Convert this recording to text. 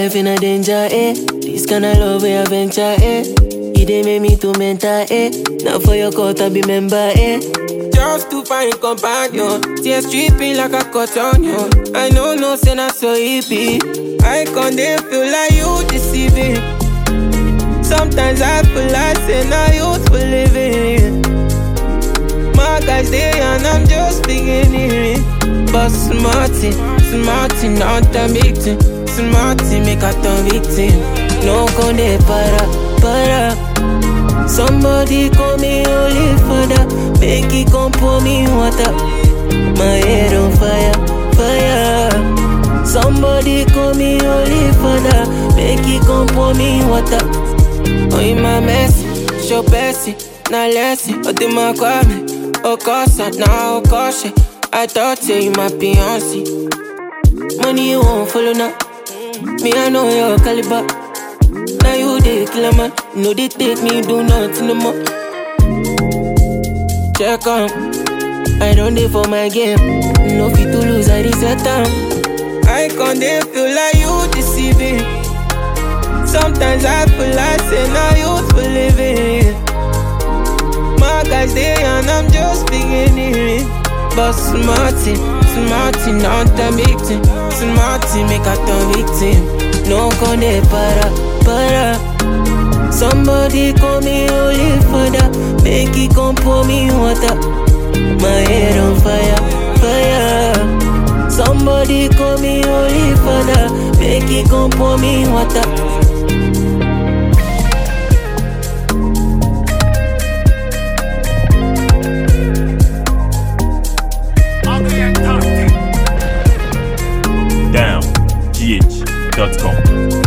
life in a danger, eh? This kind of love we adventure, eh? It dey make me to mental, eh? Now for your court I be member, eh? Just to find companion, tears dripping like a cotton, yo. I know no say not so hippie. I can't dey feel like you deceiving. Sometimes I feel like say now youth for living. My guys there and I'm just beginning. But smarty, not a victim. Smarty make a turn victim. No con dey para. Somebody call me holy father. Make it come pour me water. My head on fire. Somebody call me holy father. Make it come pour me water. Oh, in my messy, show Bessie, not Lessie. Oh, do my kwame, oh, Cosa, now, oh, Koshe. I thought say you my Beyonce. Money you won't follow now. Me, I know your caliber. Now you the killer man. No, they take me, do nothing no more. Check on. I don't live for my game. No fit to lose, I reset time. I can't dey feel like you deceiving. Sometimes I feel like say now youth for living. My guys there and I'm just beginning. But smarty, not a victim. Smarty make a turn victim. No con dey para. Somebody call me holy father. Make it come pour me water. My head on fire. Somebody call me holy father. Make it come pour me water. downgh.com